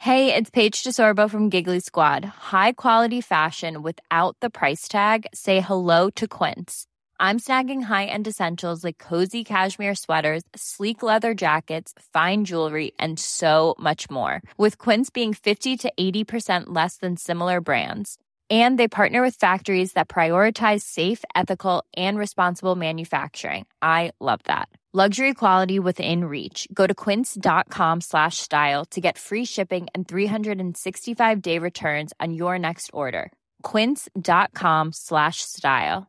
Hey, it's Paige DeSorbo from Giggly Squad. High quality fashion without the price tag. Say hello to Quince. I'm snagging high-end essentials like cozy cashmere sweaters, sleek leather jackets, fine jewelry, and so much more. With Quince being 50 to 80% less than similar brands. And they partner with factories that prioritize safe, ethical, and responsible manufacturing. I love that. Luxury quality within reach. Go to quince.com/style to get free shipping and 365-day returns on your next order. Quince.com/style.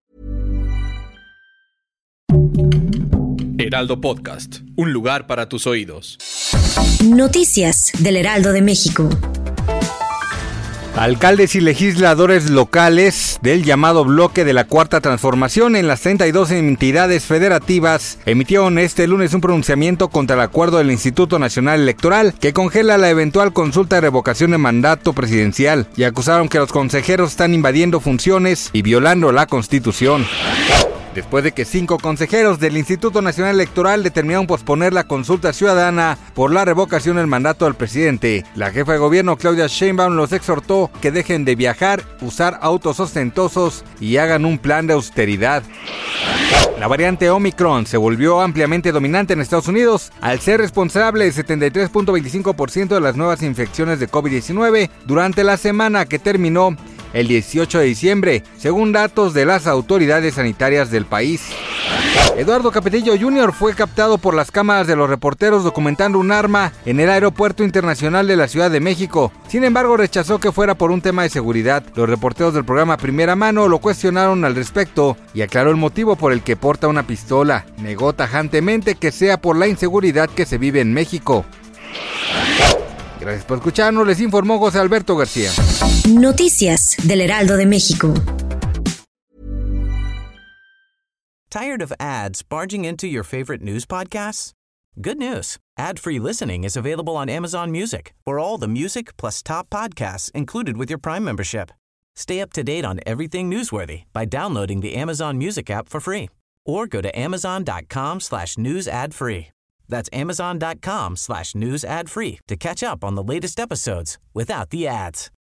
Heraldo Podcast, un lugar para tus oídos. Noticias del Heraldo de México. Alcaldes y legisladores locales del llamado bloque de la Cuarta Transformación en las 32 entidades federativas emitieron este lunes un pronunciamiento contra el acuerdo del Instituto Nacional Electoral que congela la eventual consulta de revocación de mandato presidencial y acusaron que los consejeros están invadiendo funciones y violando la Constitución. Después de que 5 consejeros del Instituto Nacional Electoral determinaron posponer la consulta ciudadana por la revocación del mandato del presidente, la jefa de gobierno Claudia Sheinbaum los exhortó que dejen de viajar, usar autos ostentosos y hagan un plan de austeridad. La variante Omicron se volvió ampliamente dominante en Estados Unidos al ser responsable del 73.25% de las nuevas infecciones de COVID-19 durante la semana que terminó el 18 de diciembre, según datos de las autoridades sanitarias del país. Eduardo Capetillo Jr. fue captado por las cámaras de los reporteros documentando un arma en el Aeropuerto Internacional de la Ciudad de México. Sin embargo, rechazó que fuera por un tema de seguridad. Los reporteros del programa Primera Mano lo cuestionaron al respecto y aclaró el motivo por el que porta una pistola. Negó tajantemente que sea por la inseguridad que se vive en México. Gracias por escucharnos, les informó José Alberto García. Noticias del Heraldo de México. Tired of ads barging into your favorite news podcasts? Good news. Ad-free listening is available on Amazon Music for all the music plus top podcasts included with your Prime membership. Stay up to date on everything newsworthy by downloading the Amazon Music app for free or go to amazon.com/news ad free. That's amazon.com/news ad free to catch up on the latest episodes without the ads.